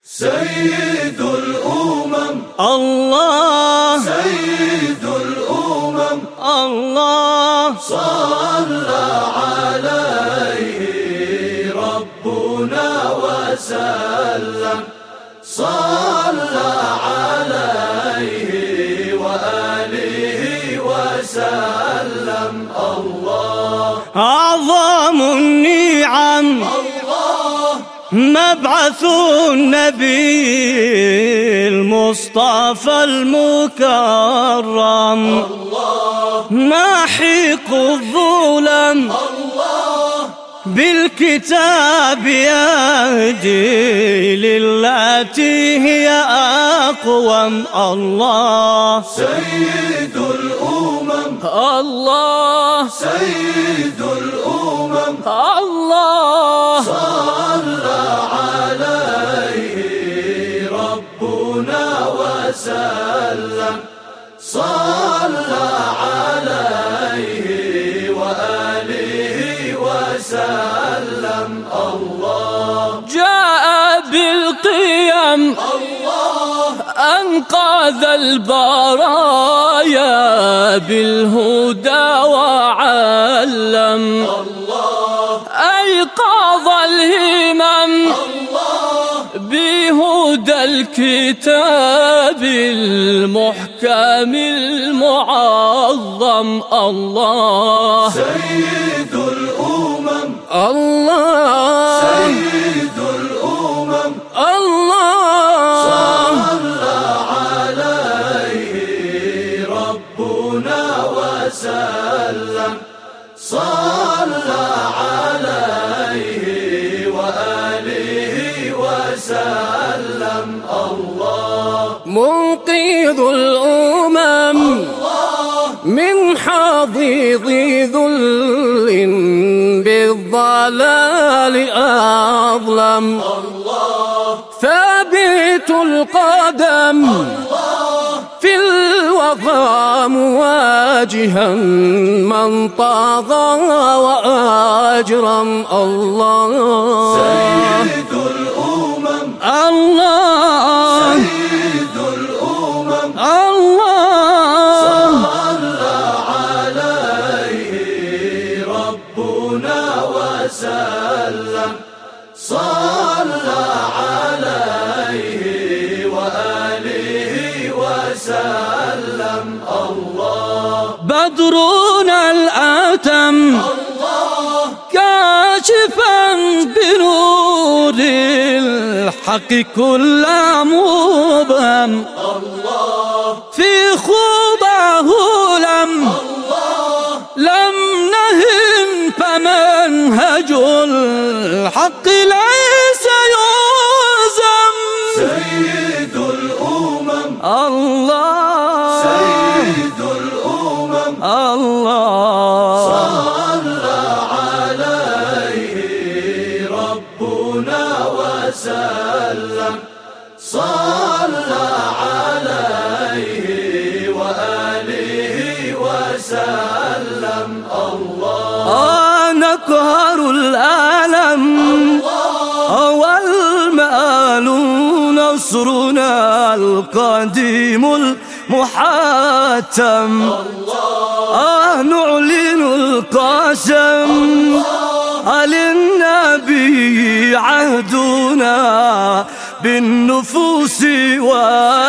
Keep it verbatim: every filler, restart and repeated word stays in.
سيد الأمم الله، سيد الأمم الله، صلى عليه ربنا وسلم، صلى عليه وآله وسلم. الله أعظم النعم مبعث النبي المصطفى المكرم، الله ماحق الظلم بالكتاب يهدي للتي هي أقوم. الله سيد الأمم، الله سيد الأمم الله، صلى عليه ربنا وسلم، صلى عليه وآله وسلم. الله جاء بالقيم الله أنقذ البرايا بالهدى وعلم، الله أيقظ الهمم بهدى الكتاب المحكم المعظم. الله سيد الأمم، الله، سيد الأمم الله، صلى عليه ربنا وسلم، صلى عليه وآله وسلم. الله منقذ الأمم من حضيض ذل بالضلال أظلم، الله ثابت القدم في الوفا مواجها من طغى وأجرم. الله سيد الأمم، الله، سيد الأمم الله، صلى عليه ربنا وسلم، صلى عليه وآله وسلم. الله بدرنا الآتم كاشفا بنور الحق كل مبهم، الله في خضعه لم لم نهن فمنهج الحق ليس يلزم. سيد الأمم، الله، سيد الأمم الله، صلى عليه ربنا وسلم، صلى عليه وآله وسلم. الله آه نقهر الألم والمآل نصرنا القديم المحتم. آه نعلن القسم للنبي عهدنا بالنفوس و